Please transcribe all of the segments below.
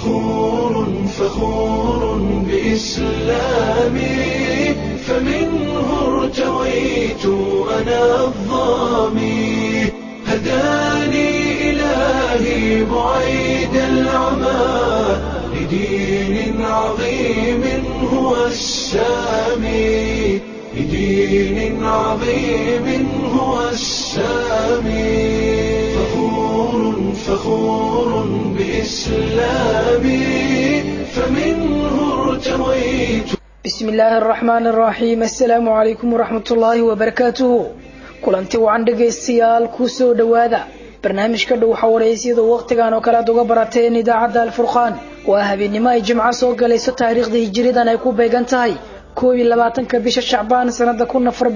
فخور بإسلامي فمنه ارتويت أنا الظامي هداني إلهي بعيد العمى لدين عظيم هو السامي فخور بإسلامي فمنه ارتويت. بسم الله الرحمن الرحيم. السلام عليكم ورحمة الله وبركاته. kulanti wacan dhageystayaal ku soo dhawaada barnaamijka dhow xawareysiyada waqtigan oo kala duga barateen idaacada Al-Furqaan. waa habeenimo ay jimco soo galayso taariikhda hijriyadan ay ku beegan tahay 22 bisha Shacbaan sanada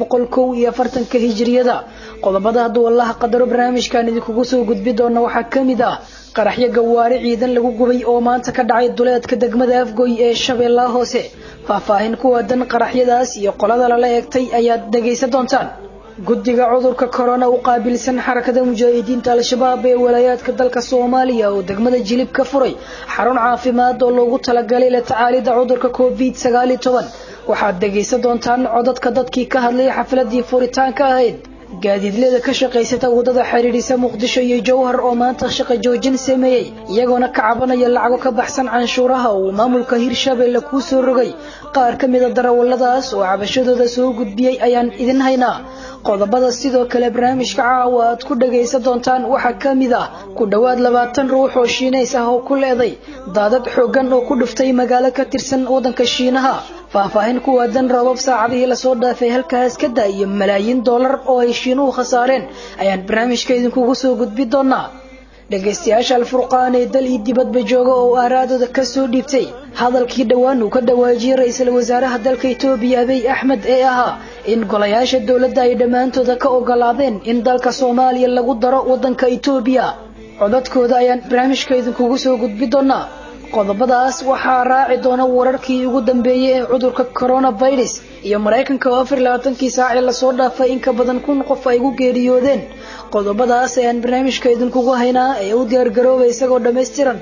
1441 hijriyada. qodobada haduu Allah qadaro barnaamijkan idinku soo gudbi doona waxa kamid ah qaraxyo gawaari ciidan lagu gubay oo maanta ka dhacay duleedka degmada Afgoy ee Shabeellaha Hoose. faahfaahin ku wadan qaraxyadaas iyo qolada la eegtay ayaad dhageysan doontaan. guddiga cudurka corona u qaabilsan xarakada mujaahidiinta al-shabaab ee walaayadka dalka Soomaaliya oo degmada Jilib ka furay xarun caafimaad oo loogu talagalay la tacaalida cudurka COVID-19. waxaad dhageysan doontaan codadka dadkii ka hadlay xafladii furitaanka ahayd. gaadiidleyda ka shaqeysata wadada xiriirisa Muqdisho iyo Jowhar oo maanta shaqo joojin sameeyay iyagoona ka cabanaya lacago ka baxsan canshuuraha oo maamulka Hirshabeelle ku soo rogay. qaar kamid ah darawalladaas oo cabashadooda soo gudbiyay ayaan idin haynaa. qodobada sidoo kale barnaamijka caawa aad ku dhageysan doontaan waxa kamid ah ku dhawaad 20 ruux oo Shiineys ah oo ku leeday daadad xooggan oo ku dhuftay magaalo ka tirsan wadanka Shiinaha. faahfaahin ku wadan roobab saacadihii la soo dhaafay halkaas ka daayay malaayiin dollar oo ay Shiinuhu khasaareen ayaan barnaamijka idinku soo gudbi doonaa. dhageystayaasha Al-Furqaan ee dal iyo dibadba jooga oo aaraadooda ka soo dhiibtay hadalkii dhawaan uu ka dhawaajiyay ra'iisul wasaaraha dalka Itoobiya Abiy Ahmed ee ahaa in golayaasha dawladda ay dhamaantooda ka ogolaadeen in dalka Soomaaliya lagu daro wadanka Itoobiya. codadkooda ayaan barnaamijka idinku soo gudbi doonaa. qodobadaas waxaa raaci doona wararkii ugu dambeeyay ee cudurka coronavirus iyo Mareykanka oo 24 saac la soo dhaafay in ka badan 1000 qof ay ugu geeriyoodeen. qodobadaas ayaan barnaamijka idinku haynaa ee u diyaar garoobay isagoo dhameystiran.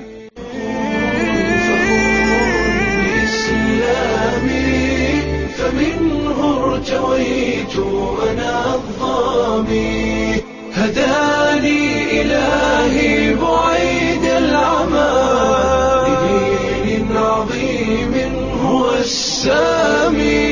فمنه ارتويت أنا الظامي هداني إلهي بعيد العمى لدين عظيم هو السامي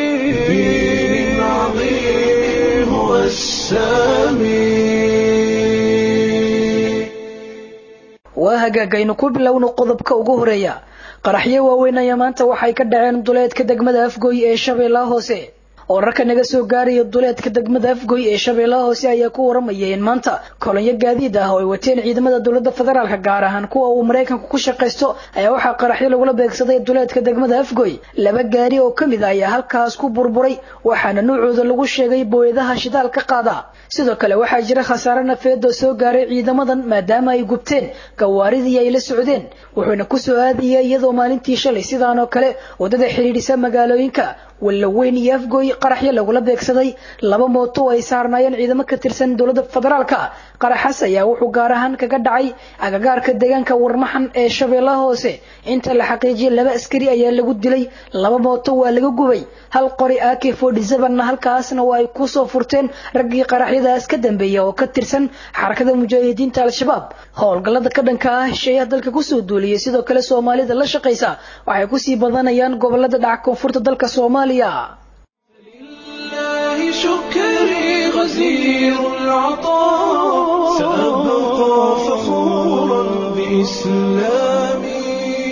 waa hagaagaynu ku bilowno qodobka ugu horeeya. qaraxyo waaweyn ayaa maanta waxay ka dhaceen duleedka degmada Afgoy ee Shabeellaha Hoose. wararka naga soo gaaraya duleedka degmada Afgoy ee Shabeellaha Hoose ayaa ku waramayay in maanta kolonyo gaadiid ah oo ay wateen ciidamada dawladda federaalka gaar ahaan kuwa uu Mareykanku ku shaqeysto ayaa waxa qaraxyo lagu beegsaday duleedka degmada Afgoy. laba gaari oo kamid ah ayaa halkaas ku burburay waxaana nuucooda lagu sheegay booyadaha shidaalka qaada. sidoo kale waxaa jira khasaare nafeed oo soo gaaray ciidamadan maadaama ay gubteen gawaaridii ay la socdeen. wuxuuna ku soo aadayay iyadoo maalintii shalay sidaan oo kale wadada xiriirisa magaalooyinka Walaweyn iyo Afgoy qaraxyo lagu beegsaday. laba mooto ay saarnaayeen ciidamo ka tirsan dawladda federaalka. qaraxaas ayaa wuxuu gaar ahaan kaga dhacay agagaarka deegaanka Warmaxan ee Shabeellaha Hoose. inta la xaqiijiyay laba askari ayaa lagu dilay, laba mooto waa laga gubay, hal qori AK-47 halkaasna waa ay ku soo furteen raggii qaraxyadaas ka dambeeyay oo ka tirsan xarakada mujaahidiinta al-shabaab. howlgallada ka dhanka ah shayada dalka ku soo duuliyay sidoo kale Soomaalida la shaqeysa waxay ku sii badanayaan gobolada dhaca koonfurta dalka Soomaaliya. لله شكري غزير العطاء سأبقى فخورا بإسلامي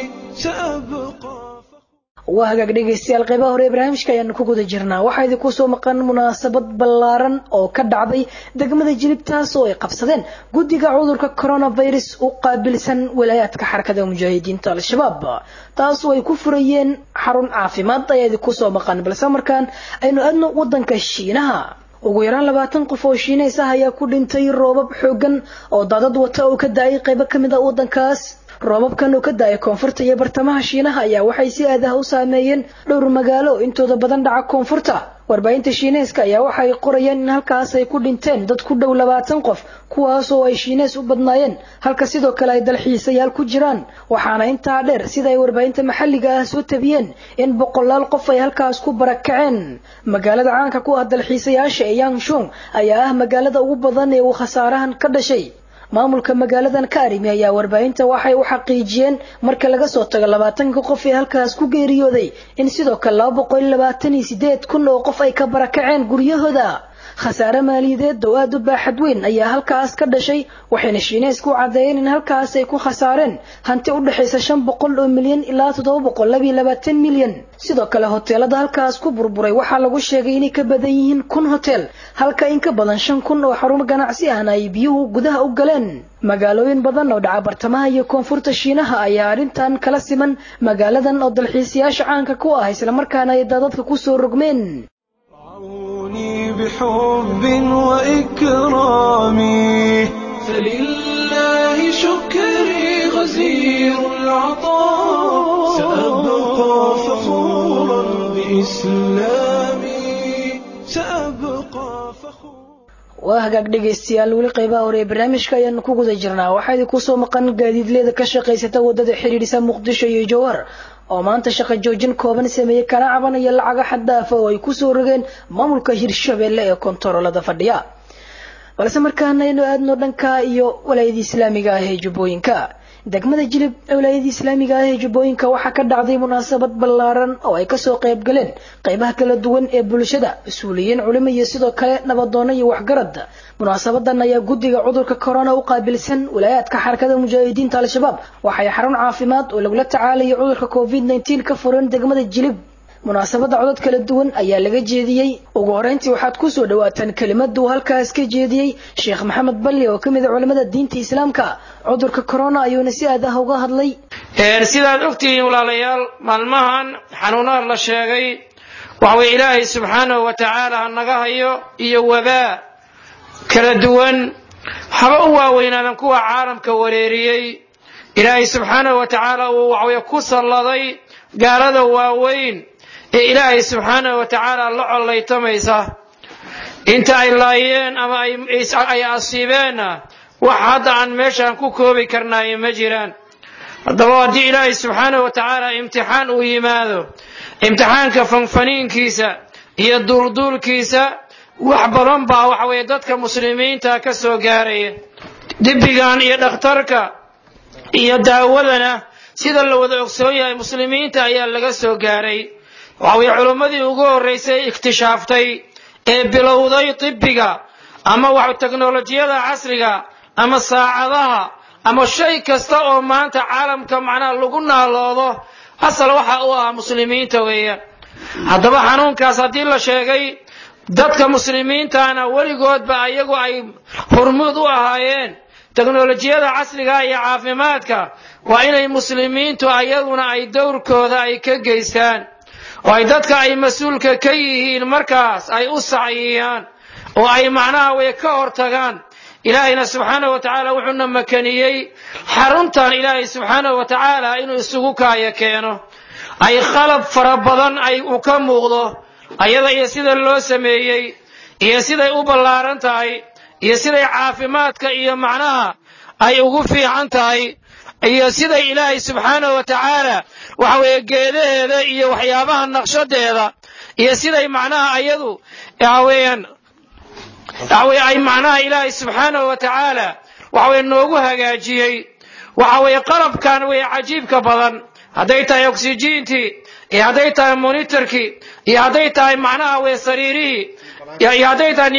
waa hagaag dhageystayaal qaybaha hore barnaamijka ayaan ku guda jirnaa. waxaa idinku soo maqan munaasabad ballaaran oo ka dhacday degmada Jilib taas oo ay qabsadeen guddiga cudurka coronavirus u qaabilsan walaayadka xarakada mujaahidiinta al-shabaab taas oo ay ku furayeen xarun caafimaad ayaa idinku soo maqan. balse markaan aynu aadno wadanka Shiinaha ugu yaraan 20 qof oo Shiineys ah ayaa ku dhintay roobab xooggan oo daadad wata oo ka daayay qaybo kamid ah wadankaas. roobabkan oo ka daayay koonfurta iyo bartamaha Shiinaha ayaa waxay si aad ah u saameeyeen dhowr magaalo intooda badan dhaca koonfurta warbaahinta Shiineeska ayaa waxay qorayeen in halkaas ay ku dhinteen dad ku dhow 20 qof kuwaas oo ay Shiinees u badnaayeen halka sidoo kale ay dalxiisayaal ku jiraan waxaana intaa dheer sida ay warbaahinta maxalliga ah soo tabiyeen in boqolaal qof ay halkaas ku barakaceen magaalada caanka ku ah dalxiisayaasha ee Yangshuung ayaa ah magaalada ugu badan ee uu khasaarahan ka dhashay maamulka magaaladan Kaarimi ayaa warbaahinta waxay u xaqiijiyeen marka laga soo tago 20 qof ee halkaas ku geeriyooday in sidoo kale 228 kun oo qof ay ka barakaceen guryahooda khasaare maaliyadeed oo aad u baaxad weyn ayaa halkaas ka dhashay waxayna Shiineesku cadeeyeen in halkaas ay ku khasaareen hanti u dhaxaysa 500 milyan ilaa 722 milyan sidoo kale hoteelada halkaas ku burburay waxa lagu sheegay in ka badan yihiin 1,000 hotel halka in ka badan 5,000 oo xarumo ganacsi ah ay biyuhu gudaha u galeen magaalooyin badan oo dhaca bartamaha iyo koonfurta Shiinaha ayaa arintan kala siman magaaladan oo dalxiisayaasha caanka ku ah isla markaana ay dadka ku soo rogmeen بحب وإكرامي فلله شكري غزير العطاء سأبقى فخورا بإسلامي سأبقى فخورا وهاجاك dhageystayaal wali qaybaha hore ee barnaamijka ayaan ku guda jirnaa waxa idin ku soo maqan gaadiidleyda ka shaqeysata wadada xiriirisa Muqdisho iyo Jowhar oo maanta shaqo joojin kooban sameeyay kana cabanaya lacag xad dhaaf oo ay ku soo rogeen maamulka Hirshabeelle ee kontaroolada fadhiya balse markaana aynu aadno dhanka iyo walaayada Islaamiga ah ee Jubbooyinka degmada Jilib walaayada Islaamiga ah ee Jubbooyinka waxa ka dhacday munaasabad ballaaran oo ay ka soo qayb galeen qaybaha kala duwan ee bulshada mas'uuliyiin culimo iyo sidoo kale nabadoono iyo waxgarad munaasabadan ayaa guddiga cudurka corona u qaabilsan wilaayadka xarakada mujaahidiinta al-shabaab waxay xarun caafimaad oo lagu la tacaalayo cudurka COVID-19 ka furan degmada Jilib munaasabada codad kala duwan ayaa laga jeediyay ugu horeyntii waxaad ku soo dhawaataan kelimadu halkaas ka jeediyay Sheekh Maxamed Balli oo kamid ah culimada diinta Islaamka cudurka corona ayuu si aad ah uga hadlay sidaad ogtiin walaalayaal maalmahan xanuunada la sheegay waxa Ilaahay subhanahu wa ta'ala naga hayo iyo wabaa kala duwan haba u waaweynaadan kuwa caalamka wareeriyay Ilaahay subhanahu wa ta'ala waxa ku salladay gaalada waaweyn ee Ilaahay subhanahu wa ta'ala la colaytamaysa inta ay laayeen ama ay asiibeena wax hadda aan meeshan ku koobi karnaa ma jiraan haddaba hadii Ilaahay subhanahu wa ta'ala imtixaan uu yimaado imtixaanka fanfaniinkiisa iyo dulduulkiisa wax badan baa waxa weeye dadka muslimiinta ka soo gaaray dibbigan iyo dhakhtarka iyo daawadana sida la wada ogsoon yahay muslimiinta ayaa laga soo gaaray waxa culimadii ugu horeysay iktishaftay ee bilowday tibbiga ama wax teknolojiyada casriga ama saacadaha ama shay kasta oo maanta caalamka macnaha lagu naaloodo asal waxa uu ah muslimiinta weeyaan haddaba xanuunkaas hadii la sheegay dadka muslimiintaana weligoodba ayagu ay hormuud u ahaayeen teknolojiyada casriga iyo caafimaadka waa inay muslimiintu ayaguna ay dowrkooda ay ka geystaan oo ay dadka ay mas'uulka ka yihiin markaas ay u saaciyaan oo ay macnaha way ka hortagaan ilaahayna subhanahu wa ta'ala wuxuu makaniyay xaruntan ilaahay subhanahu wa ta'ala inuu isugu kaaya keeno ay qalab fara badan ay u ka muuqdo ayada iyo sida loo sameeyay iyo sida ay u ballaaran tahay iyo sida caafimaadka iyo macnaha ay ugu fiican tahay iyo sida ilaahay subhanahu wa ta'ala waxa weeye geedaheeda iyo waxyaabaha naqshadeeda iyo sida macnaha ayadu yaaween ay macnaha ilaahay subhanahu wa ta'ala waxa weeye noogu hagaajiyay waxa weeye qalabkan way cajiibka badan haday tahay oxygentii iyo haday tahay monitorkii iyo haday tahay macnaha way sariirihii iyo haday tahay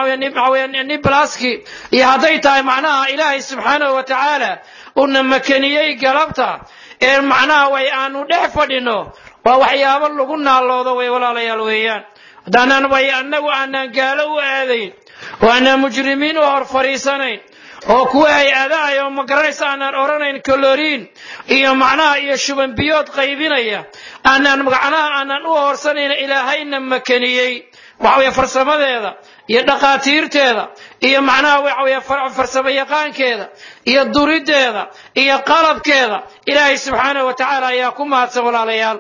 niblaski iyo haday tahay macnaha ilaahay subhanahu wa ta'ala una makaniyay galabta ee macnaha way aanu dhex fadhino waa waxyaabo lagu naaloodo way walaalayaal weeyaan hadaan way annagu aanan gaalo u aadayn oo aanan mujrimiin u hor fariisanayn oo kuwa ay aadayo magaranaysa aanan oranayn kaloriin iyo macnaha iyo shuban biyood qaybinaya aanan macnaha aanan u horsanayn ilaahayna makaniyay waxa farsamadeeda iyo dhaqaatiirteeda iyo macnaha waxa farsamo yaqaankeeda iyo durideeda iyo qalabkeeda ilaahay subhanahu wa ta'ala ayaa ku mahadsan walaalayaal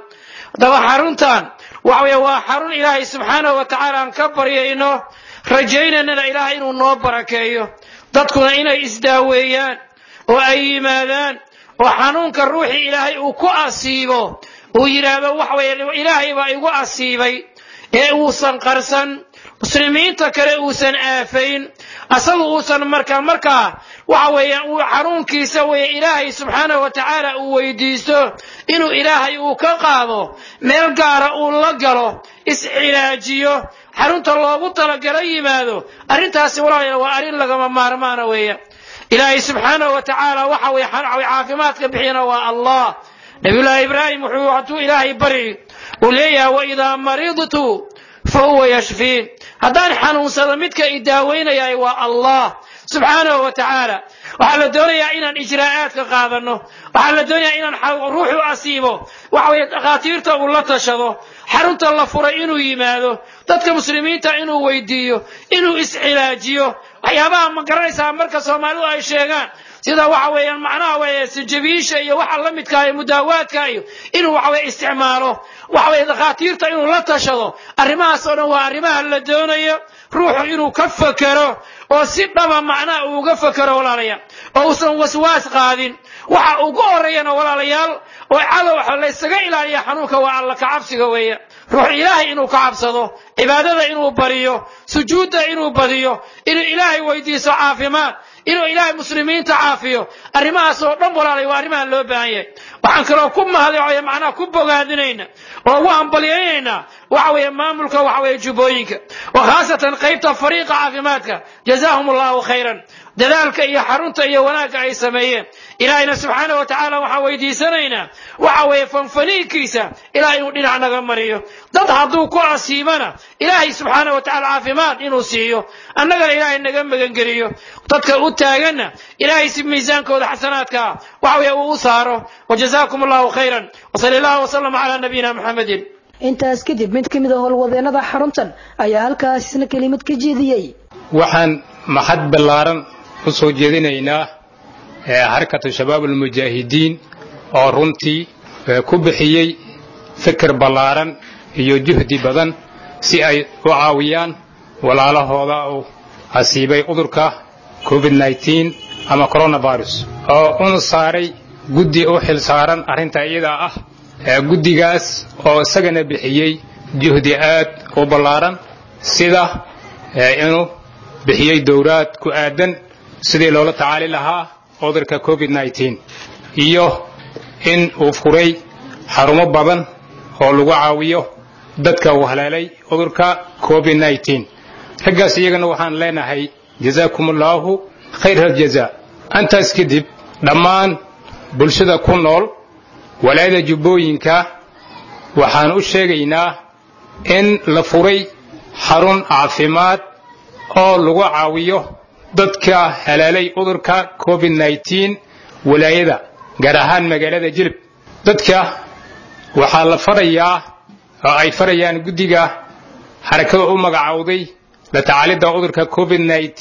daba xaruntan waxa waa xarun ilaahay subxaanahu wa tacaala aan ka baryayno rajaynayna ilaahay inuu noo barakeeyo dadkuna inay isdaaweeyaan oo ay yimaadaan oo xanuunka ruuxii ilaahay uu ku asiibo uu yiraahdo waxa ilaahay baa igu asiibay ee uusan qarsan muslimiinta kale uusan aafayn asagu uusan markaa waxa weeyaan uu xanuunkiisa ilaahay subxaanahu wa tacaala uu weydiisto inuu ilaahay uu ka qaado meel gaara uu la galo iscilaajiyo xarunta loogu talagalay yimaado arrintaasi walaalayaal waa arrin lagama maarmaana weeye ilaahay subxaanahu wa tacaala waxa caafimaadka bixiyana waa allah nabiyullaahi ibraahim wuxuu ilaahay bari uu leeyahay waidaa maridtu fahuwa yashfiin haddaan xanuunsado midka i daaweynaya waa allah subxaanahu wa tacaala waxaa la doonayaa inaan ijraa'aadka qaadano waxaa la doonayaa inaan ruuxu asiibo dhakhaatiirta uu la tashado xarunta la furay inuu yimaado dadka muslimiinta inuu weydiiyo inuu iscilaajiyo waxyaabaha ma garanaysaa marka soomaalidu ay sheegaan sida waxa weeyaan macnaha sinjabiisha iyo waxa la midka ah mudaawaadka iyo inuu isticmaalo dhakhaatiirta inuu la tashado arrimahaas oo dhan waa arrimaha la doonayo ruuxu inuu ka fakero oo si dhaba macnaha uu uga fakero walaalayaal oo uusan waswaas qaadin waxa ugu horeeyana walaalayaal oo cadow la isaga ilaaliyo xanuunka waa alla ka cabsiga weeye ruux ilaahay inuu ka cabsado cibaadada inuu bariyo sujuudda inuu badiyo inuu ilaahay weydiiso caafimaad inuu ilaahay muslimiinta caafiyo arrimahaas oo dhan walaalay waa arrimaha loo baahan yahay waxaan kaloo ku mahadcelinayaa macnaha ku bogaadinayna oo ugu hambalyeynayna waxa maamulka jubbooyinka oo khaasatan qaybta fariiqa caafimaadka jazaahum allahu khayran dadaalka iyo xarunta iyo wanaagga ay sameeyeen ilaahayna subxaanahu wa tacaala waxaan weydiisanaynaa fanfaniinkiisa ilaahay inuu dhinac naga mariyo dad hadduu ku asiibana ilaahay subxaanahu wa tacaala caafimaad inuu siiyo annagana ilaahay naga magangeliyo dadka u taaganna ilaahay si miisaankooda xasanaadka uu u saaro wajazaakum allahu khayran wasali allahu wasallam calaa nabiyina muxamedin intaas kadib mid ka mid ah howlwadeenada xaruntan ayaa halkaas isna kelimad ka jeediyey waxaan maxad ballaaran u soo jeedinaynaa harkatu shabaab almujaahidiin oo runtii ku bixiyey fikir ballaaran iyo juhdi badan si ay u caawiyaan walaalahooda oo asiibay cudurka covid-19 ama coronavirus oo unu saaray guddi u xil saaran arrinta iyada ah guddigaas oo isagana bixiyey juhdi aad u ballaaran sida inuu bixiyey dowraad ku aadan sidii loola tacaali lahaa cudurka covid-19 iyo in uu furay xarumo badan oo lagu caawiyo dadka uu haleelay cudurka covid-19 raggaas iyagana waxaan leenahay jazaakumullahu khayral jazaa antaas kadib dhammaan bulshada ku nool walaayada jubbooyinka waxaan u sheegaynaa in la furay xarun caafimaad oo lagu caawiyo dadka haleelay cudurka covid-19 walaayada gaar ahaan magaalada Jilib dadka waxaa la farayaa oo ay farayaan guddiga harakada u magacawday la tacaalida cudurka covid-19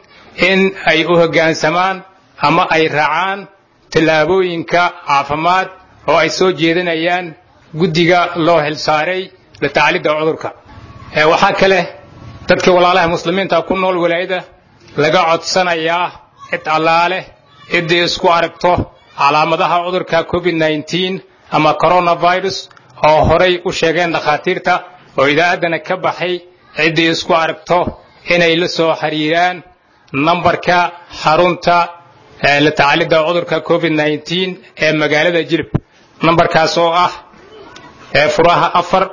in ay u hoggaansamaan ama ay raacaan tallaabooyinka caafimaad oo ay soo jeedinayaan guddiga loo xilsaaray la tacaalida cudurka waxa kale dadka walaalaha muslimiinta ku nool walaayada laga codsanayaa cid allaale cidii isku aragto calaamadaha cudurka covid-19 ama coronavirus oo horay u sheegeen dhakhaatiirta oo idaacadana ka baxay cidii isku aragto inay la soo xiriiraan nambarka xarunta la tacaalida cudurka covid-19 ee magaalada Jilib nambarkaas oo ah furaha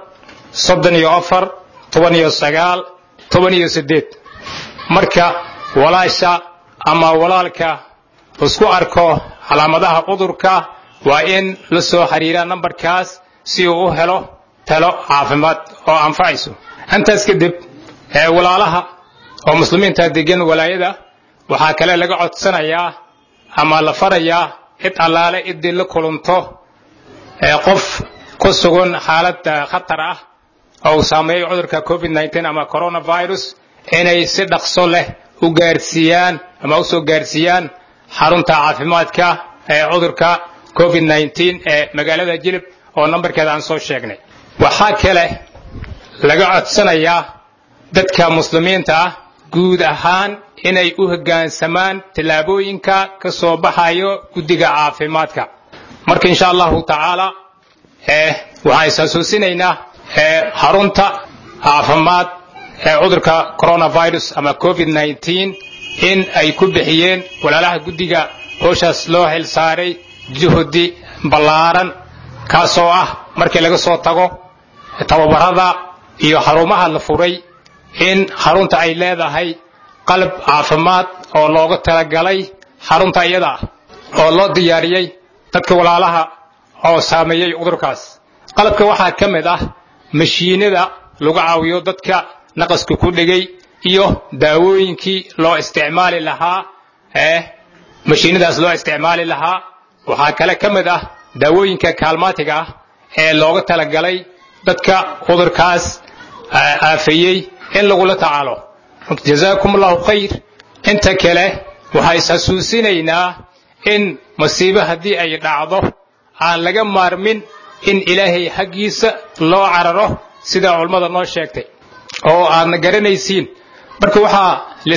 434 marka walaasha ama walaalka isku arko calaamadaha cudurka waa in la soo xiriira nambarkaas si uu u helo talo caafimaad oo anfacayso antaas kadib walaalaha oo muslimiinta degan walaayada waxa kale laga codsanayaa ama la farayaa cid allaale idii la kulanto qof ku sugan xaalad khatar ah oo saameeyay cudurka covid-19 ama coronavirus inay si dhaqso leh u gaarsiiyaan ama u soo gaarsiiyaan xarunta caafimaadka ee cudurka covid-19 ee magaalada Jilib oo nambarkeeda aan soo sheegnay waxaa kale laga codsanayaa dadka muslimiinta ah guud ahaan inay u hoggaansamaan tallaabooyinka ka soo baxayo guddiga caafimaadka marka insha allahu tacaala waxaan isxasuusinaynaa xarunta caafimaad ee cudurka coronavirus ama covid-19 in ay ku bixiyeen walaalaha guddiga howshaas loo xil saaray juhdi ballaaran kaasoo ah markii laga soo tago tababarada iyo xarumaha la furay in xarunta ay leedahay qalab caafimaad oo looga talagalay xarunta iyada oo loo diyaariyay dadka walaalaha oo saameeyay cudurkaas qalabka waxaa ka mid ah mashiinada lagu caawiyo dadka naqaska ku dhigay iyo daawooyinkii loo isticmaali lahaa mashiinadaas loo isticmaali lahaa waxaa kale ka mid ah daawooyinka kaalmaatiga ah ee looga talagalay dadka cudurkaas aafeeyey in lagula tacaalo jazaakum allahu khayr inta kale waxaa isxasuusinaynaa in masiibo haddii ay dhacdo aan laga maarmin in ilaahay xaggiisa loo cararo sida culimmada noo sheegtay oo aadna garanaysiin marka waxaa la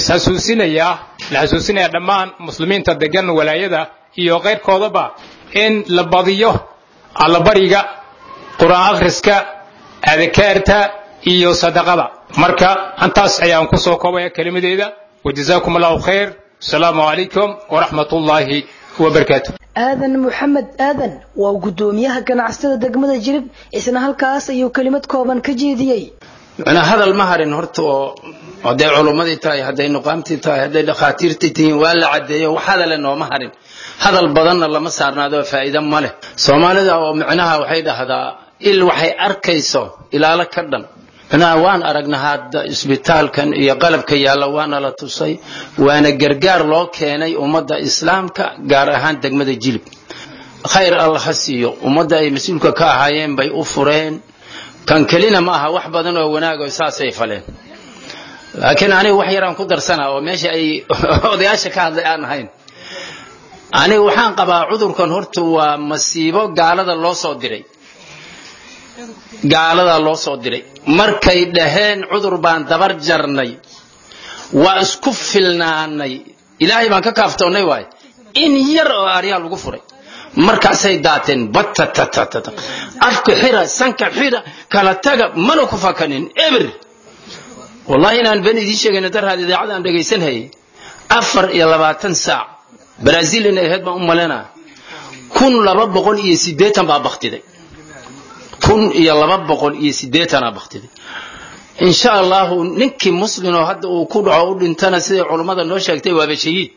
xasuusinayaa dhammaan muslimiinta degan walaayada iyo qayrkoodaba in la badiyo allabariga qur'aan akhriska adkaarta iyo sadaqada marka antaas ayaan ku soo koobaya kelimadeeda wajazaakum allahu khayr assalaamu calaykum waraxmatullaahi wabarakaatuh aadan maxamed aadan waa gudoomiyaha ganacsatada degmada Jilib isna halkaas ayuu kelimad kooban ka jeediyay أنا هذا المهرن هرتو هذا علوماتي تاي هذا نقامتي تاي هذا دخاتيرتي تي ولا عديه وهذا لأنه مهرن هذا البدن الله مسارنا ذا فائدة ماله سومالي معناها وحيدة هذا الوحي أركيسو إلى على كردن أنا وان أرجنا هذا إسبيتال كان يقلب كيالا وانا لا تصي وانا جرجار لو كان ومدى إسلام كجارهان دقمة الجلب خير الله حسيه ومدى مسؤولك كهايين بي أفرين كان كلنا معها وحبة وناقة وساسي فلين لكن أنا وحيران قدر سنة وماشي أي ضياشة كهذا الآن هين أنا وحان قبا عذر كان هرتو ومسيبه قال هذا الله صدري قال هذا الله صدري مركي دهين عذر بان دبر جرني واسكفلنا عني إلهي ما كافتوني واي إن يرى أريال وقفري markaasay daateen batatata afka xira sanka xira kala taga mana ku fakanin eber wallahi inaan bani idin sheegay darhaad idaacada aan dhageysanay 24 saac Brazil inay ahayd ma umalena 1280 baa baqtiday 1280 baqtiday insha Allah ninkii muslim oo hadda uu ku dhaco u dhintana sida culimada noo sheegtay waa shahiid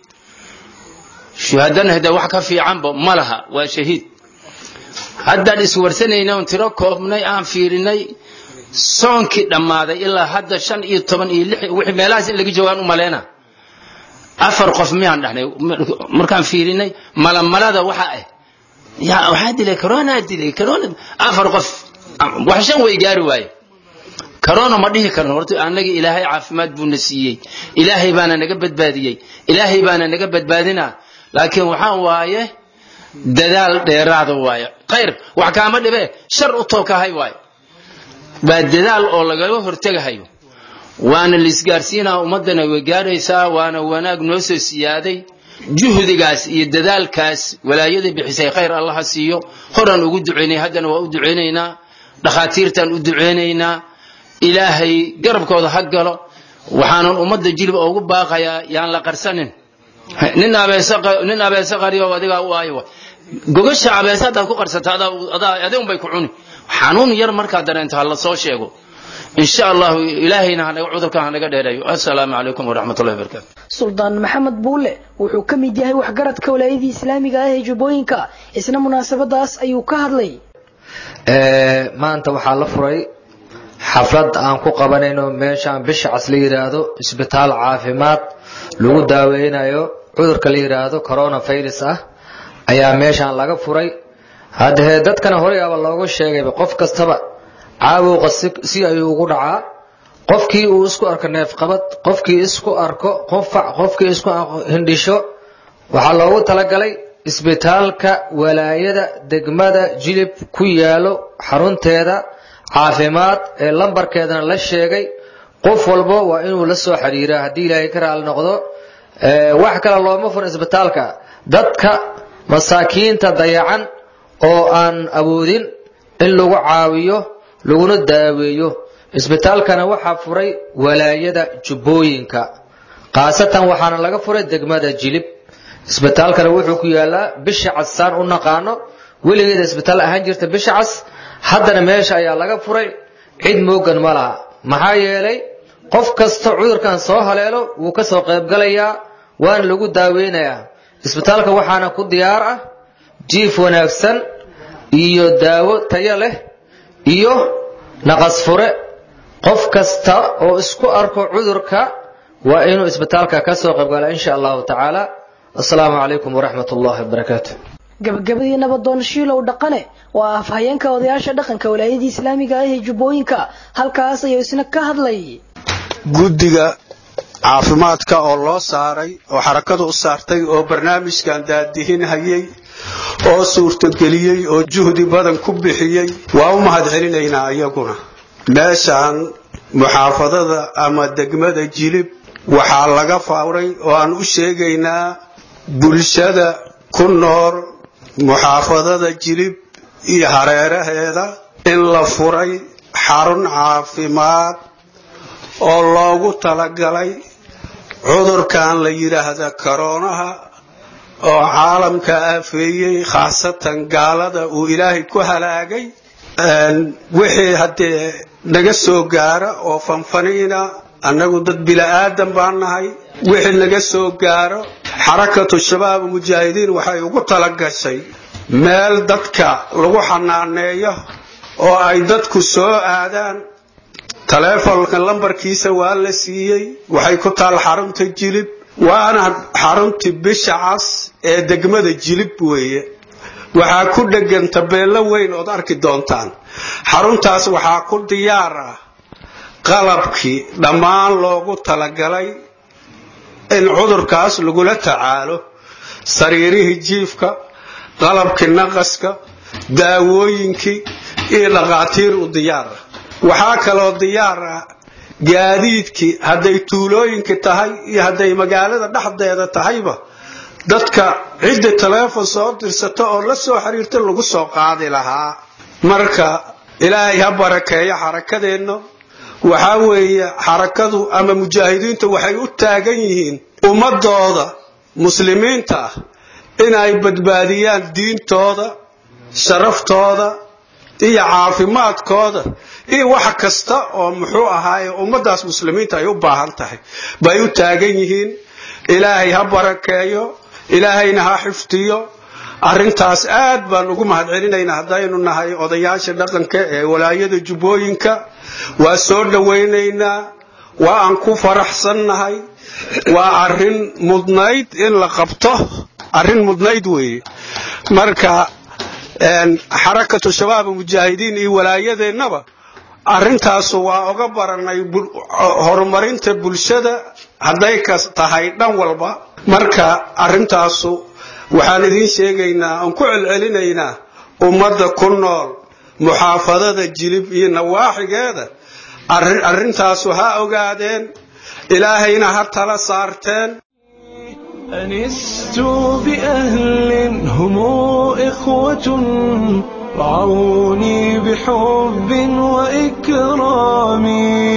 شهادنا هذا وحكى في عنبه ملها وشهيد هذا الإسورسني نون تركه مني عن فيرني صانك لما هذا إلا هذا شن يطمن وحملاز اللي جوانه ملنا أفرق في مين نحن مركان فيرني ملا هذا وحقه يا واحد لي كورونا دي كورونا أفرق وحشان ويجاروا واي كورونا ما ديه كورونا أنا إلهي عافمات بنسيي إلهي بانا نجبت باديي إلهي بانا نجبت بادنا لكن وحان وايه دلال ديراد وايه خير وحكامه دبه شر توكا هي وايه بعد دلال او لغا هورتغايو وانا ليسغارسينا ummadana way gaaraysaa waana wanaag noo soo siyaaday juhdigaas iyo dadaalkaas walaayada bixisay khayr Allah siiyo horan ugu duceynay hadana waa u duceynaynaa dhaqaatiirtan u duceynaynaa ilaahay garabkooda ha galo waxaan ummadda jilib ugu baaqayaa yaan la qarsanin nin abeesa qariyo adiga u aayo gogasha abeesada ku qarsatada adeun bay ku cuni xanuun yar marka dareento hal soo sheego insha Allah ilaahayna hanaga cudurka hanaga dheerayo assalaamu alaykum wa rahmatullahi wa barakatuh Sultan Maxamed Buule wuxuu ka mid yahay waxgaradka walaayada Islaamiga ah ee Jubbooyinka isna munaasabadaas ayuu ka hadlay maanta waxaa la furay xaflad aan ku qabanayno meeshaan bisha casli yiraahdo isbitaal caafimaad lagu daaweynayo cudurka la yiraahdo coronavirus ah ayaa meeshaan laga furay hadda dadkana hore aba looga sheegay qof kastaba caawuqa si ay ugu dhacaa qofkii uu isku arko neef qabad qofkii isku arko qofac qofkii isku hindhisho waxa loogu talagalay isbitaalka walaayada degmada Jilib ku yaalo xarunteeda caafimaad ee lambarkeedana la sheegay qof walba waa inuu la soo xiriiraa haddii ilaahay ka raali noqdo wax kale looma furin isbitaalka dadka masaakiinta dayacan oo aan awoodin in lagu caawiyo laguna daaweeyo isbitaalkana waxaa furay walaayada jubbooyinka khaasatan waxaana laga furay degmada jilib isbitaalkana wuxuu ku yaalaa bisha casaan u naqaano weligeeda isbitaal ahaan jirta bisha cas haddana meesha ayaa laga furay cid moogan ma laha maxaa yeelay qof kasta cudurkan soo haleelo wuu ka soo qaybgalayaa waana lagu daaweynayaa isbitaalka waxaana ku diyaar ah jiif wanaagsan iyo daawo tayo leh iyo naqas fure qof kasta oo isku arko cudurka waa inuu isbitaalka ka soo qaybgalaa insha allahu tacaala assalaamu calaykum waraxmatullahi wabarakaatu gabagabadii nabadoon shiilow dhaqane waa afhayeenka odayaasha dhaqanka walaayadii islaamiga ah ee jubbooyinka halkaas ayuu isna ka hadlay guddiga caafimaadka oo loo saaray oo xarakadu u saartay oo barnaamijkan daadihinhayay oo suurtageliyey oo juhdi badan ku bixiyey waa u mahadcelinaynaa iyaguna meeshaan muxaafadada ama degmada jilib waxaa laga fawray oo aan u sheegaynaa bulshada ku nool muxaafadada jilib iyo hareeraheeda in la furay xarun caafimaad oo loogu talagalay cudurkan la yidhaahda koroonaha oo caalamka aafeeyey khaasatan gaalada uu ilaahay ku halaagay wixii haddee naga soo gaara oo fanfaniina annagu dad bila'aadan baan nahay wixii naga soo gaaro xarakatu shabaab mujaahidiin waxay ugu talagashay meel dadka lagu xanaaneeyo oo ay dadku soo aadaan taleefonka lambarkiisa waa la siiyey waxay ku taal xarunta jilib waana xaruntii bisha cas ee degmada jilib weeye waxaa ku dhegan tabeello weyn ood arki doontaan xaruntaas waxaa ku diyaar ah qalabkii dhammaan loogu talagalay in cudurkaas lagula tacaalo sariirihii jiifka qalabkii naqaska daawooyinkii iyo dhaqaatiir u diyaar ah waxaa kaloo diyaar ah gaadiidkii hadday tuulooyinka tahay iyo hadday magaalada dhexdeeda tahayba dadka cidda taleefon soo dirsato oo la soo xiriirta lagu soo qaadi lahaa marka ilaahay ha barakeeyo xarakadeenna waxaa weeye xarakadu ama mujaahidiintu waxay u taagan yihiin ummadooda muslimiinta ah inay badbaadiyaan diintooda sharaftooda iyo caafimaadkooda iyo wax kasta oo muxuu ahaaye ummadaas muslimiinta ay u baahan tahay bay u taagan yihiin ilaahay ha barakeeyo ilaahayna ha xifdiyo arrintaas aad baan ugu mahadcelinaynaa haddaynu nahay odayaasha dhaqanka ee walaayada jubbooyinka waa soo dhawaynaynaa waa aan ku faraxsannahay waa arrin mudnayd in la qabto arrin mudnayd weeye marka xarakatu shabaab mujaahidiin iyo walaayadeennaba arrintaasu waa uga baranay horumarinta bulshada hadday ka tahay dhan walba marka arrintaasu waxaan idiin sheegaynaa aan ku celcelinaynaa ummadda ku nool muxaafadada jilib iyo nawaaxigeeda arrintaasu ha ogaadeen ilaahayna ha tala saarteen أنست بأهل هم إخوة رعوني بحب وإكرام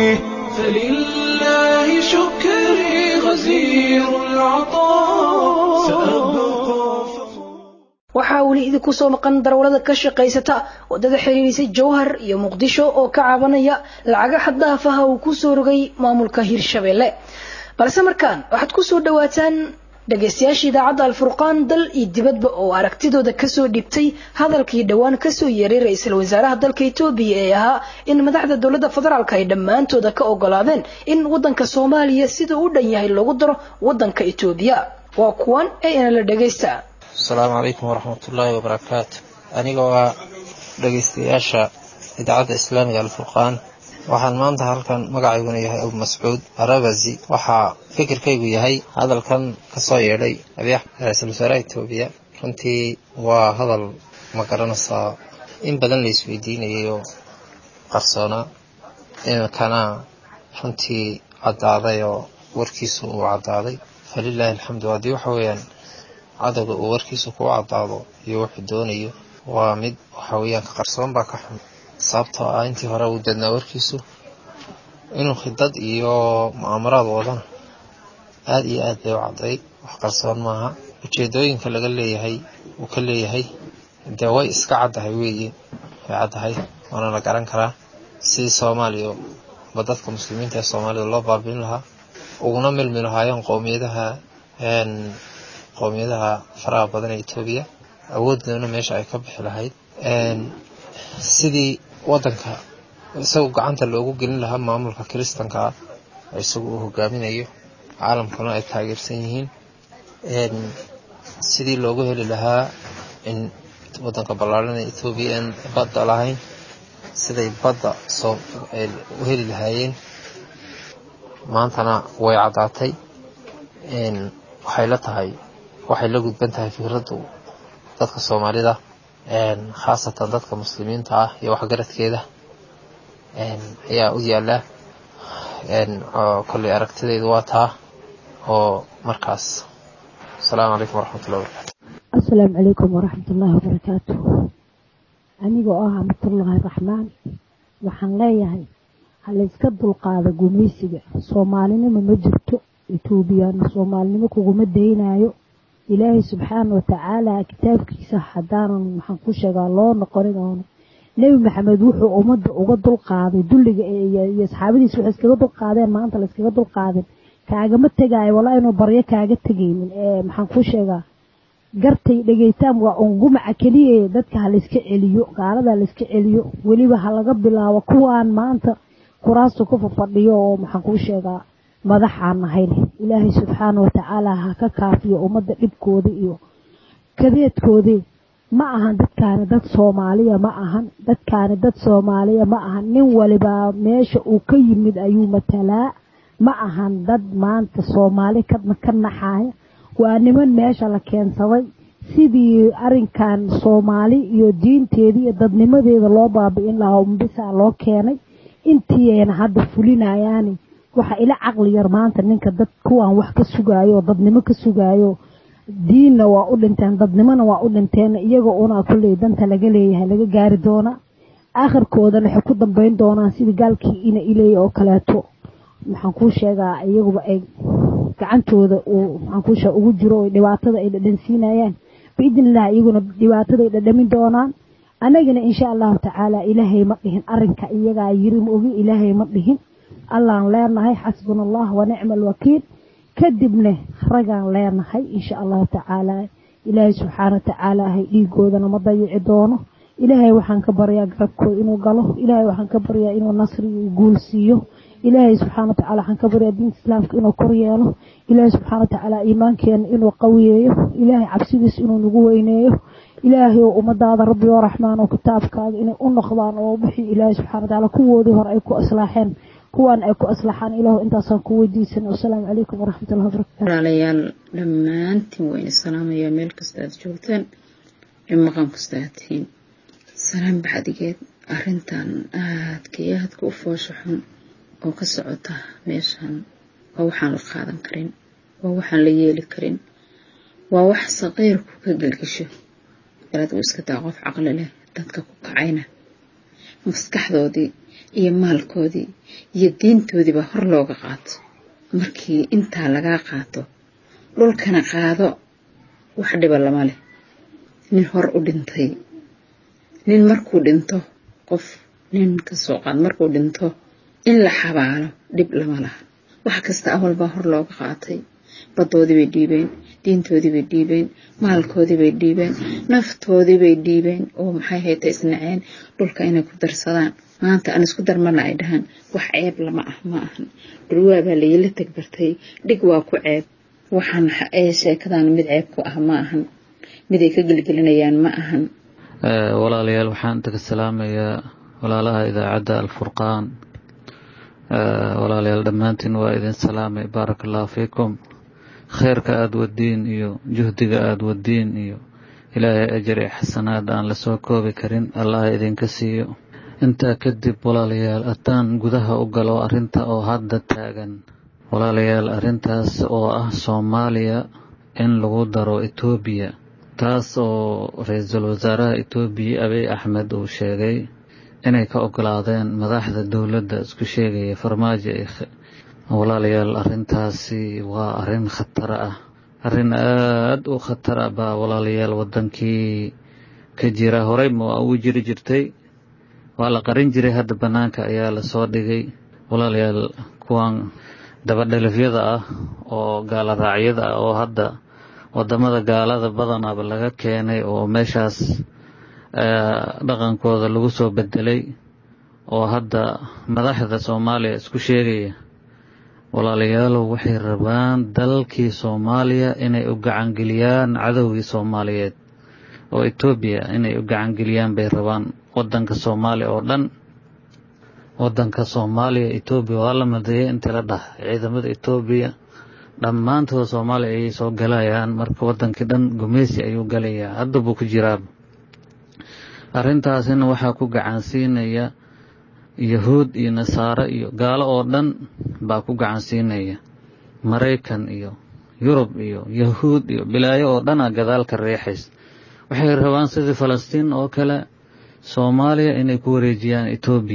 فلله شكري غزير العطاء سأبقى waxaa weli idinku soo maqan darawlada ka shaqaysata wadada xiriirisa jowhar iyo muqdisho oo ka cabanaya lacaga xad dhaaf ah uu ku soo rogay maamulka hirshabelle balse markaan waxaad ku soo dhawaataan dhageystayaasha idaacadda alfurqaan dal iyo dibadba oo aragtidooda kasoo dhibtay hadalkii dhowaan kasoo yeeray ra-iisul wasaaraha dalka Itoobiya ee ahaa in madaxda dowladda federaalka ay dhammaantooda ka ogolaadeen in wadanka Soomaaliya sida uu dhan yahay lagu daro wadanka Itoobiya waa kuwan ay la dhageysta السلام عليكم ورحمة الله وبركاته أنا جوا dhageystayaasha idaacadda islaamiga alfurqaan waxaan maanta halkan magacaygu yahay Abu Mas'uud Arabazi waxa fikirkaygu yahay hadalkan ka soo yeedhay ra'iisul wasaaraha Itoobiya runtii waa hadal ma garanaysaa in badan la isweydiinayo qarsoonaa kana runtii caddaaday oo warkiisu uu caddaaday. falilaahi alxamdu. haddii waxa weeyaan cadowga uu warkiisu kuu caddaado iyo wuxuu doonayo waa mid waxa weeyaan ka qarsoon baa ka xun, sababtoo ah intii hore uu dadnaa warkiisu inuu khidad iyo mu'aamaraad wadana aad iyo aad bay u cadday. wax qarsoon maaha. ujeedooyinka laga leeyahay uu ka leeyahay dee way iska caddahay weeye, way caddahay waana la garan karaa. sidii soomaaliya ba dadka muslimiinta ee soomaalida loo baabiin lahaa uguna milmi lahaayeen qowmiyadaha faraha badan ee Itoobiya, awooddoona meesha ay ka bixi lahayd, sidii wadanka isagu gacanta loogu gelin lahaa maamulka kiristanka ah isagu uu hogaaminayo, caalamkuna ay taageersan yihiin, sidii loogu heli lahaa in wadanka ballaaran ee Itoobiya aan badda lahayn siday badda u heli lahaayeen. maantana way caddaatay. waxay la tahay waxay la gudban tahay fikraddu dadka Soomaalida khaasatan dadka muslimiinta ah iyo waxgaradkeeda ayaa u yaala kulli aragtidaydu waa taa oo markaas. السلام عليكم ورحمة الله وبركاته. السلام عليكم ورحمة الله وبركاته. أنيقو عبد الله الرحمن waxaan leeyahay hal iska dulqaada gumeysiga Soomaalina ma jirto, Itoobiyana Soomaalina kuguma deynayo. Ilaahay subxaanahu wa ta'aala kitaabkiisa hadaanan waxaan ku sheegaa loo noqonin oo Nabi Maxamed wuxuu ummadda uga dulqaaday dulliga iyo asxaabadiisa wax iskaga dulqaadeen, maanta la iskaga dulqaadeen kaagama tagaay walaa inuu baryo kaaga tagaynin. maxaan ku sheegaa gartay dhageytaan waa ungumaca kaliya dadka hal iska celiyo, gaalada la iska celiyo, waliba ha laga bilaabo kuwaan maanta kuraasto ku fadhiyo oo maxaan ku sheegaa madaxaan ahayn. Ilaahay subxaanahu wa ta'aala ha ka kaafiyo ummadda dhibkooda iyo kadeedkooda. ma ahan dadkaani dad Soomaaliya, ma ahan dadkaani dad Soomaaliya, ma ahan nin waliba meesha uu ka yimid ayuu matalaa. ma ahan dad maanta Soomaali ka naxaaya, waa niman meesha la keensaday sidii arinkan Soomaali iyo diinteedii iyo dadnimadeeda loo baabi'in lahaa umbisa loo keenay. intiina hadda fulinayaan waxa ila caqli yar maanta ninka dad kuwan wax ka sugaayo, dadnimo ka sugaayo, diinna waa u dhinteen, dadnimona waa u dhinteen, iyaga una kulay danta laga leeyahay laga gaari doona, aakhirkoodana waxay ku dambeyn doonaan sidii gaalkii ina ilay oo kaleeto. maxaan ku sheegaa iyaguba ay gacantooda maxaan ku sheegaa ugu jiro oo dhibaatada ay dhadhansiinayaan biidnillah, iyaguna dhibaatada ay dhadhamin doonaan. anagana insha Allah ta'ala ilaahay ma dhihin arinka iyaga yiri ma ogi, ilaahay ma dhihin. allaan leenahay xasbunallah wa ni'mal wakiil. kadibna ragaan leenahay insha Allah ta'ala ilaahay subxaanahu wa ta'ala hay dhiigoodana ma dayici doono. ilaahay waxaan ka baryaa garabkooda inuu galo, ilaahay waxaan ka baryaa inuu nasri iyo guul siiyo, ilaahay subxaanahu wa ta'ala waxaan ka baryaa diinta islaamka inuu kor yeelo, ilaahay subxaanahu wa ta'ala iimaankeena inuu qawiyeeyo, ilaahay cabsidiisa inuu nagu weyneeyo, ilaahay oo ummadaada rabbi oo raxmaan oo kitaabkaaga inay u noqdaan oo wixii ilaahay subxaanahu wa ta'ala kuwoodii hore ay ku aslaaxeen kuwan ay ku aslaxaan ilaahu intaasaan ku weydiisan. assalaamu calaykum waraxmatullahi wabarakaatu. walaalayaal dhammaantiin wayna salaamayaa meel kasta aad joogtaan iyo maqan kasta aad tihiin. salaam bacdigeed arrintan aadka u foosho xun oo ka socota meeshan waa waxaan la qaadan karin, waa waxaan la yeeli karin, waa wax saqiirku ka galgasho. balad uu iska daa qof caqli leh dadka ku kacayna maskaxdoodii iyo maalkoodii iyo diintoodiiba hor looga qaato. markii intaa lagaa qaato dhulkana qaado wax dhiba lama leh. nin hor u dhintay, nin markuu dhinto qof nin ka soo qaad markuu dhinto in la xabaalo dhib lama laha. wax kasta awal baa hor looga qaatay. badoodii bay dhiibeen, diintoodii bay dhiibeen, maalkoodii bay dhiibeen, naftoodii bay dhiibeen oo maxay haytay isnaceen dhulka inay ku darsadaan. maanta aan isku darmana ay dhahaan wax ceeb lama ah, ma ahan. dhulwaa baa layla tagbartay, dhig waa ku ceeb. waxaan sheekadan mid ceeb ku ah ma ahan, mid ay ka gelgelinayaan ma ahan. walaalayaal waxaan taga salaamayaa walaalaha idaacadda Al-Furqaan. walaalayaal dhammaantiin waa idin salaamay. barakallahu fiikum. khayrka aad wadiin iyo juhdiga aad wadiin iyo ilaahay ajri xasanaad aan la soo koobi karin allah idinka siiyo. intaa kadib walaalayaal haddaan gudaha u galo arrinta oo hadda taagan walaalayaal arrintaas oo ah Soomaaliya in lagu daro Itoobiya taas oo ra'iisul wasaaraha Itoobiya Abiy Ahmed uu sheegay inay ka ogolaadeen madaxda dawladda isku sheegaya farmaajo walaalayaal arrintaasi waa arrin khatar ah arrin aad u khatar ah baa walaalayaal wadankii ka jira horey ma uu jiri jirtay waa la qarin jiray hadda banaanka ayaa la soo dhigay walaalayaal kuwan dabadhalafyada ah oo gaala raacyada ah oo hadda wadamada gaalada badanaba laga keenay oo meeshaas dhaqankooda lagu soo bedelay oo hadda madaxda Soomaaliya isku sheegaya walaalayaal waxay rabaan dalkii Soomaaliya inay u gacan geliyaan cadawgii Soomaaliyeed oo Itoobiya inay u gacan geliyaan bay rabaan wadanka Soomaaliya oo dhan wadanka Soomaaliya Itoobiya waa la madeeyay inta la dhax ciidamada Itoobiya dhammaantood Soomaaliya ay soo galayaan marka wadankii dhan gumeysi ayuu galayaa hadda buu ku jiraa arrintaasina waxa ku gacan siinaya Yahuud iyo Nasaara iyo gaalo oo dhan baa ku gacan siinaya Mareykan iyo Yurub iyo Yahuud iyo bilaayo oo dhan gadaal ka reexays waxay rabaan sidii Falastiin oo kale Soomaaliya inay ku wareejiyaan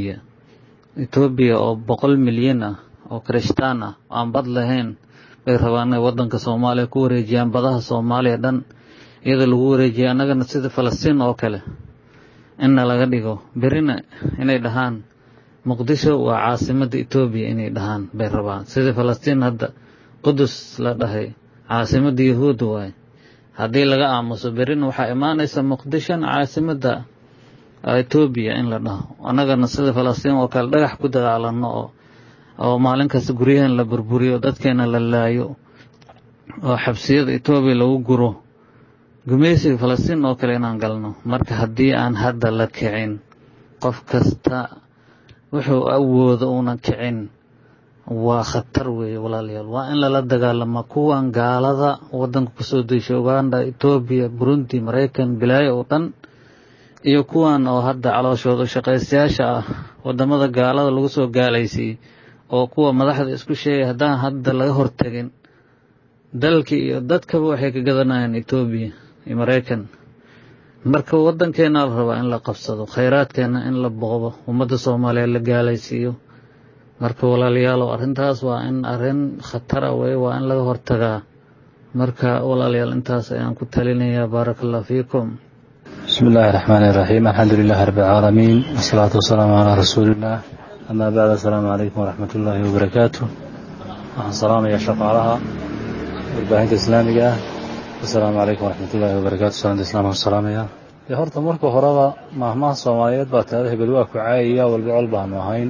Itoobiya oo 100 milyan ah oo Kristaan ah aan bad lahayn bay rabaan inay wadanka Soomaaliya ku wareejiyaan badaha Soomaaliya dhan iyada lagu wareejiyo anagana sidii Falastiin oo kale in laga dhigo berina inay dhahaan Muqdisho waa caasimadda Itoobiya inay dhahaan bay rabaan sidii Falastiin hadda Qudus la dhahay caasimadda Yahuud waay haddii laga aamuso berina waxa imaanaysa Muqdisho caasimadda Itoobiya in la dhaho anagana sidii Falastiin oo kale dhagax ku dagaalano oo maalin kasta guryahan la burburiyo dadkeena la laayo oo xabsiyada Itoobiya lagu guro gumeysiga Falastiin oo kale inaan galno marka haddii aan hadda la kicin qof kasta wuxuu awoodo una kicin waa khatar weeye walaalayaal waa in la dagaalamo kuwan gaalada wadanka ku soo deyshay Uganda Itoobiya Burundi Mareykan bilaayo oo dhan iyo kuwan oo hadda calooshooda shaqaystayaasha ah wadamada gaalada lagu soo gaalaysay oo kuwa madaxda isku sheegay haddaan hadda laga hortagin dalkii iyo dadkaba waxay ka gadanayaan Itoobiya iyo Mareykan marka wadankeena la raba in la qabsado khayraadkeena in la boqdo ummadda Soomaaliyeed la gaalaysiiyo marka walaalayaal arrintaas waa in arrin khatar ah waa in laga hortagaa marka walaalayaal intaas ayaan ku talinayaa barakallahu fiikum bismillahir rahmanir rahim alhamdulillahi rabbil alamin wassalatu wassalamu ala rasulillah amma ba'da assalamu alaykum wa rahmatullahi wa barakatuh waxaan salaamayaa shaqaalaha warbaahinta islaamiga السلام عليكم ورحمة الله وبركاته سلام الإسلام والسلام يا horta marka horeba maahmaha Soomaaliyeed baa taariikh galwa ku caayaya walba walba ma ahayn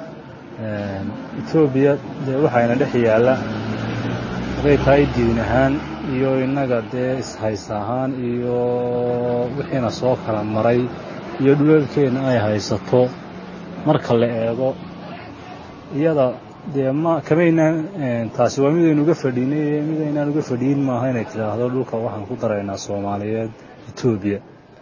Itoobiya waxayna dhex yaala reeyay diin ahaan iyo inaga is haysahan iyo wixiina soo kala maray iyo dhulalkeena ay haysato marka la eego iyada ma kamayna taasi waa mid aynu uga fadhiinay mid aynu uga fadhiin ma ahayn ay tiraahdo dhulka waxaan ku dareynaa Soomaaliyeed Itoobiya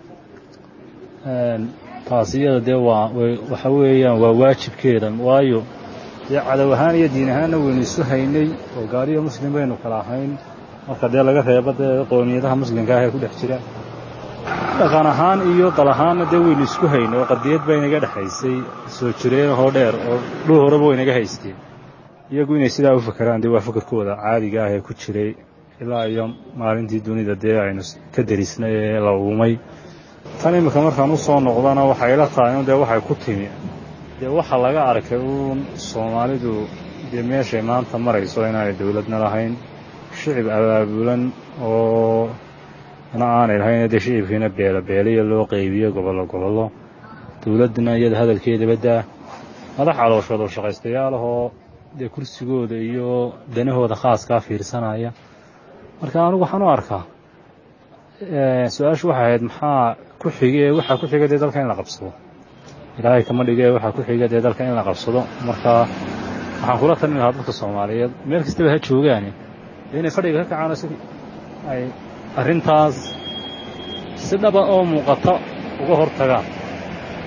taasi iyada waxa weeyaan waa waajibkeeda waayo cadaw ahaan iyo diin ahaan waynu isu haynay oo gaariyo muslim baynu kala ahayn marka laga reebo qoomiyadaha muslimka ah ee ku dhex jira dhaqan ahaan iyo dal ahaan waynu isku haynay oo qadiyad bay inaga dhaxaysay soo jireen oo dheer oo dhul horeba way inaga haysteen iyagu inay sidaa u fakaraan waa fakarkooda caadiga ah ee ku jiray ilaa iyo maalintii dunida aynu ka darisnay ee la uumay tan imika markaan u soo noqdana waxay la tahay in waxay ku timi waxa laga arkay Soomaalidu meeshay maanta marayso inaanay dawladna lahayn shicib abaabulan oo aanay lahayn shicibkiina beelabeeliyo loo qaybiyo gobollo dawladna iyada hadalkeeda badaa madax calooshooda shaqaystayaal oo kursigooda iyo danahooda khaaska fiirsanaya marka anigu waxaan u arkaa su'aashu waxay ahayd maxaa ku xigay waxa ku xigay dalka in la qabsado ilaahay kama dhigay waxa ku xigay dalka in la qabsado marka waxaan kula talin lahaa dadka Soomaaliyeed meel kasta ha joogaan inay fadhiga ka kacaan si ay arrintaas si dhaba oo muuqata uga hortagaan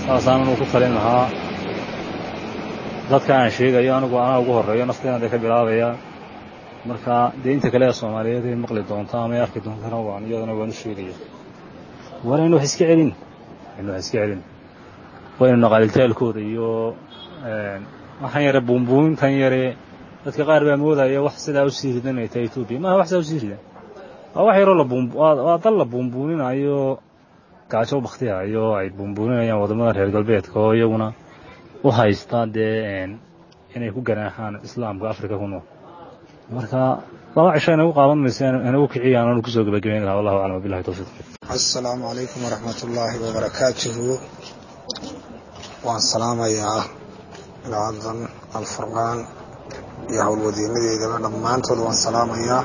saasaan uu ku talin lahaa dadka aan sheegayo anigu anaa ugu horeeyo nafteena ka bilaabaya marka deynta kale ee Soomaaliyeed ay maqli doonto ama ay arki doonto waan iyadana waan u sheegaya waraynu wax iska celin waynu naqalteelkooda iyo waxaan yare buunbuuntan yare dadka qaar baa moodaya wax sidaa u sii ridanay Itoobiya ma wax sidaa u sii ridan wax yaro la waa dal la buunbuuninayo gaajo baqtiyayo ay buunbuuninayaan wadamada reer galbeedka oo iyaguna u haysta inay ku ganaaxaan islaamka Afrika ku nool marka laba cisho inay u qaadan meesaan inay u kiciyaan oo ku soo gabagabeyn lahaa wallahu a'lam billahi tawfiiq assalaamu alaykum wa rahmatullahi wa barakatuh waan salaamayaa ilaadan al-furqaan iyo hawlwadeenadeeda dhammaantood waan salaamayaa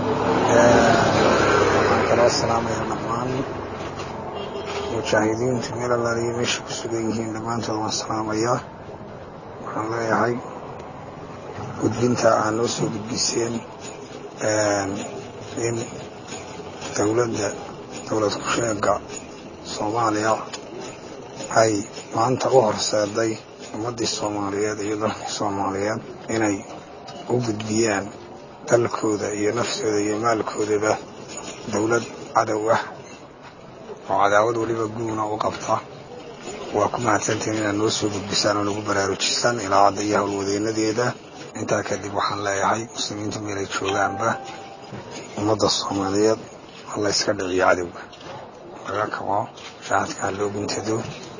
waxaan kaloo salaamayaa dhammaan mujaahidiinta meel alla meesha ku sugan yihiin dhammaantood waan salaamayaa waxaan leeyahay gudbinta aan noo soo gudbiseen in dowlad ku sheega Soomaaliya ay maanta u horseeday ummadii Soomaaliyeed iyo dalka Soomaaliyeed inay u gudbiyaan dalkooda iyo naftooda iyo maalkoodaba dowlad cadow ah oo cadaawad waliba guuna u qabta waa ku mahadsantiin inaad noo soo gudbisaan oo nagu baraarujisaan ilaacadda iyo howlwadeenadeeda intaa kadib waxaan leeyahay muslimiinta meelay joogaanba ummadda Soomaaliyeed alla iska dhiciyo cadowga laga kaco shahaadka loo guntado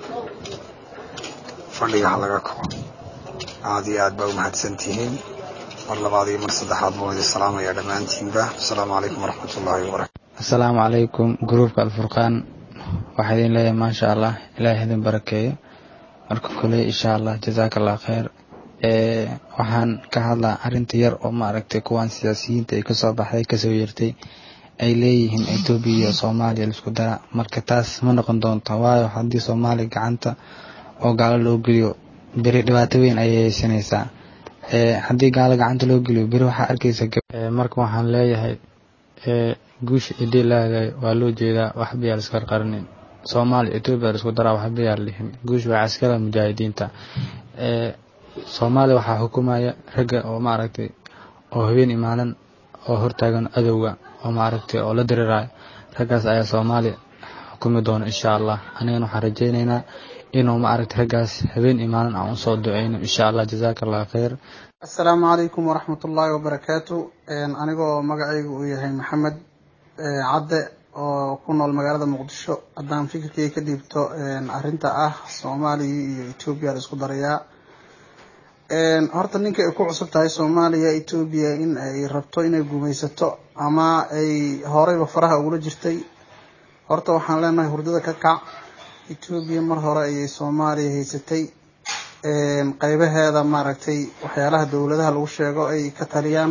fadhiga laga kaco aad iyo aad baa u mahadsantihiin mar labaad iyo mar saddexaad baan idin salaamayaa dhammaantiinba assalaamu calaykum waraxmatullaahi wabarakaatu assalaamu calaykum gruupka al-furqaan waxaa idin leeyahay maasha allah ilaahay idin barakeeyo marka kale insha allah jazaakallah khayr waxaan ka hadlaa arrinta yar oo maaragtay kuwan siyaasiyiinta ay ka soo baxday ka soo yeertay ay leeyihiin Itoobiya iyo Soomaaliya isku dara marka taas ma noqon doonto waayo haddii Soomaaliya gacanta oo gaalo loo geliyo bari dhibaato weyn ayay haysanaysaa haddii gaalo gacanta loo geliyo bari waxa arkaysa marka waxaan leeyahay guush idilaaga waa loo jeedaa wax biyaal iska qarqarnin Soomaaliya Itoobiya isku dara wax biyaal lihin guush waa askara mujaahidiinta Soomaaliya waxa xukuumaya raga oo maaragtay oo habeen imaanan oo hortaagan adowga oo maaragtay oo la diriiray ragaas ayaa Soomaaliya xukumi doona insha Allah anigana waxaan rajaynaynaa inuu maaragtay ragaas habeen imaanan aan soo duceyno insha Allah jazaakallahu khayr assalaamu alaykum wa rahmatullahi wa barakatuh anigoo magacaygu uu yahay Maxamed Cadde oo ku nool magaalada Muqdisho haddaan fikirkay ka dhiibto arrinta Soomaaliya iyo Itoobiya isku darayaa horta ninka ay ku cusub tahay Soomaaliya Itoobiya in ay rabto inay gumaysato ama ay horeyba faraha ugu jirtay horta waxaan leenahay hurdada ka kac Itoobiya mar hore ay Soomaaliya haysatay qaybaheeda maaragtay waxyaalaha dawladaha lagu sheego ay ka taliyaan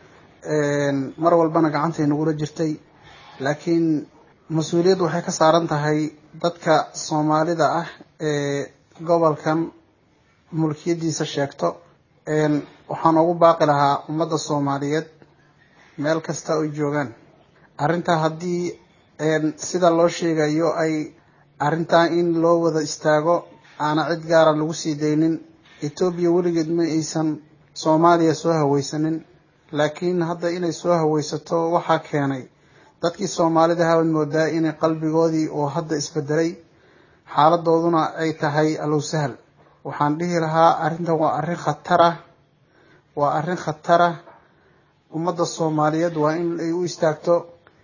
mar walbana gacanta inagula jirtay laakiin mas'uuliyad waxay ka saaran tahay dadka Soomaalida ee gobolkan mulkiyadiisa sheegto waxaan ugu baaqi lahaa ummadda Soomaaliyeed meel kasta oo joogaan arrinta haddii sida loo sheegayo ay arrinta in loo wada istaago aana cid gaar ah lagu sii deynin Itoobiya weligeed ma aysan Soomaaliya soo hawaysanin laakiin hadda inay soo hawaysato waxa keenay dadkii Soomaalida haween moodaa in qalbigoodii oo hadda isbedelay xaaladooduna ay tahay allow sahal waxaan dhihi lahaa arrintan waa arrin khatar ah ummadda Soomaaliyeed waa in ay u istaagto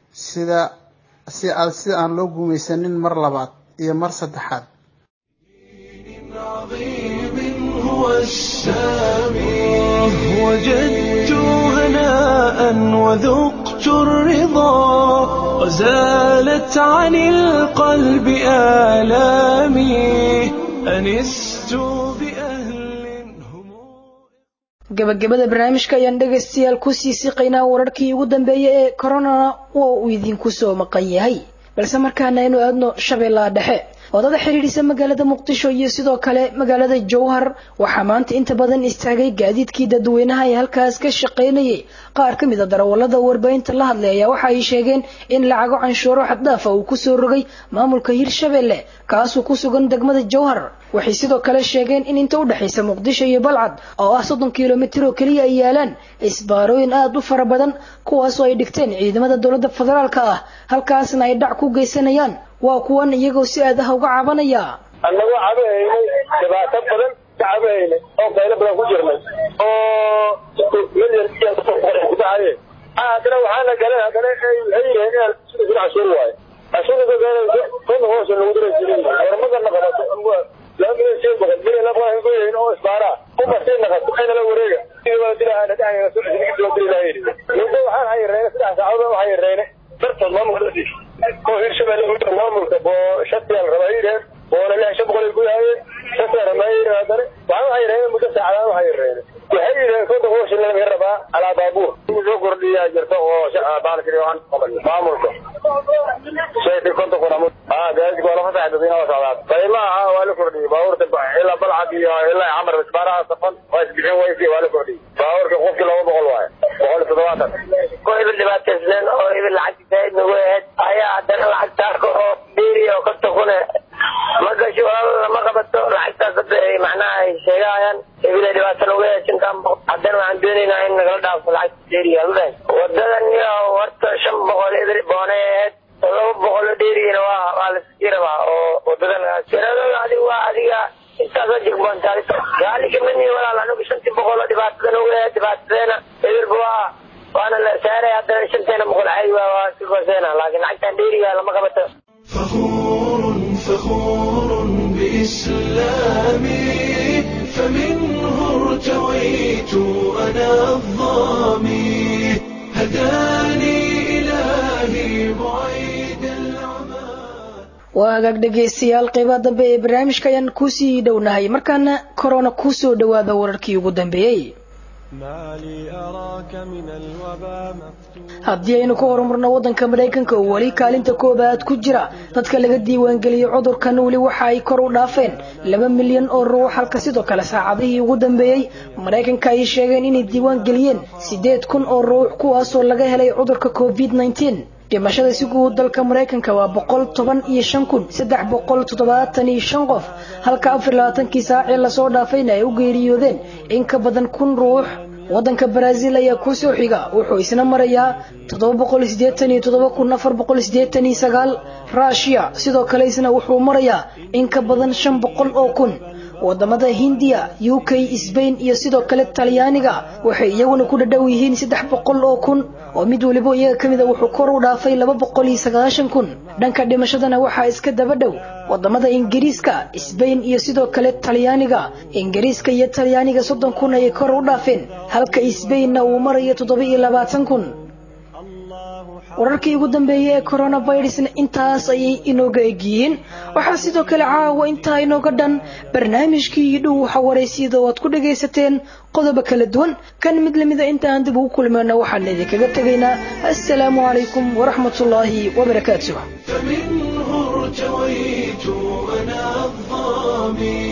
si aan loo gumaysanin mar labaad iyo mar saddexaad هو السامي وجدت هناء وذقت الرضا وزالت عن القلب آلامي أنست gabagabada barnaamijka ayaan dhagaystayaal ku sii siqaynaa wararkii ugu dambeeyay ee corona oo uu idinku soo maqan yahay balse markaana aynu aadno shabeellaha dhexe wadada xiriirisa magaalada muqdisho iyo sidoo kale magaalada jowhar waxaa maanta inta badan istaagay gaadiidkii dadweynaha ee halkaas ka shaqaynayay qaar ka mid ah darawallada warbaahinta la hadlay ayaa waxa ay sheegeen in lacago canshuuro xad dhaaf ah uu ku soo rogay maamulka Hirshabelle kaasoo ku sugan degmada jowhar waxay sidoo kale sheegeen in inta u dhaxaysa muqdisho iyo balcad oo ah 30 kiiloomitir oo kaliya ay yaalaan isbaarooyin aad u fara badan kuwaas oo ay dhigteen ciidamada dowladda federaalka ah halkaasna ay dhac ku geysanayaan waa kuwan iyagoo si aad ah uga cabanaya annagu cabaynay dhibaato badan cabaynay oo qaylo badan ku jirnay oo milyan iyo ku dhacay hadana waxaana galay hadana ay yiraahdeen sida cashuur waay cashuur dadka kun hoos lagu diray jiray warmada naqato la mid shay badan meel la baahan go'ay oo isbaara kuma sii naqato ayna la wareega sidoo dilaana dhacay soo xidhiidh dilaayay midda waxaan hayreeyay sida saacado waxay hayreeyay dartood maamulka ko Hirshabelle uu maamulka boo shatiyan rabayeen oo la shaqo ku yahay shatiyan rabayeen hadana waxaan hayreeyay muddo saacado waxay hayreeyay waxay yiraahdeen soo hoos laga rabaa ala baabuur soo kordhiya jirto oo baalkiriyaan maamulka sheekay konto qoraamo gaadiid wala fasaxdo inoo socdaa qaymaha waa la kordhiyay baabuurta ila balcad iyo ila amar isbaaraha safan waa isbixin waysi waa la kordhiyay baabuurka qofkii 200 waay 170 ko ibn dhibaataysan oo ibn lacag zaid nagu ahayd ayaa hadana lacagta oo biiriyo ka taqone magasho ma qabato lacagta daday macnaha ay sheegayaan ibn dhibaataysan ugu yeeshan hadana waxaan doonaynaa in nagala dhaafo lacagta biiriyo wadadan iyo warta 500 ibn booneed laba boqol dheeriina waa la iskiraba oo wadadan sirada adiga intaas oo jigboon taariikh gaali kamani wala la nagu 500 dhibaatadana eberba waana la saaray hadana 500 boqol ay waa sigoosena laakiin lacagtan dheeriga lama qabato فخور بإسلامي فمنه ارتويت أنا الظامي هداني إلهي بعيد waa hagaag dhegeystayaal qaybaha dambe ee barnaamijka ayaan kusii dhownahay markaana corona ku soo dhawaada wararkii ugu dambeeyay haddii aynu ku horumarno waddanka Mareykanka oo wali kaalinta koobaad ku jira dadka laga diiwaangeliyay cudurkan wali waxa ay kor u dhaafeen 2 milyan oo ruux halka sidoo kale saacadihii ugu dambeeyay Mareykanka ay sheegeen inay diiwaangeliyeen 8,000 oo ruux kuwaas oo laga helay cudurka COVID-19 dhimashada si guud dalka Mareykanka waa 115,375 qof halka 24 saac ee la soo dhaafayna ay u geeriyoodeen in ka badan 1,000 ruux waddanka Brazil ayaa ku soo xiga wuxuu isna marayaa 787,489 Russia sidoo kale isna wuxuu marayaa in ka badan 500,000 wadamada Hindiya UK Spain iyo sidoo kale Talyaaniga waxay iyaguna ku dhadhow yihiin 300,000 oo mid waliba iyaga kamid ah wuxuu kor u dhaafay 290,000 dhanka dhimashadana waxa iska daba dhow wadamada Ingiriiska Spain iyo sidoo kale Talyaaniga Ingiriiska iyo Talyaaniga 30,000 ay kor u dhaafeen halka Spainna uu marayo 27,000 wararkii ugu dambeeyay ee coronavirusna intaas ayay inooga egyihiin waxaa sidoo kale caawa intaa inooga dhan barnaamijkii dhow waxa wareysiyada oo aad ku dhagaysateen qodobo kala duwan kan mid lamida inta aan dib ugu kulmayno waxaan idinkaga tegaynaa assalaamu calaykum waraxmatullaahi wabarakaatuh فمنه ارتويت أنا الظامي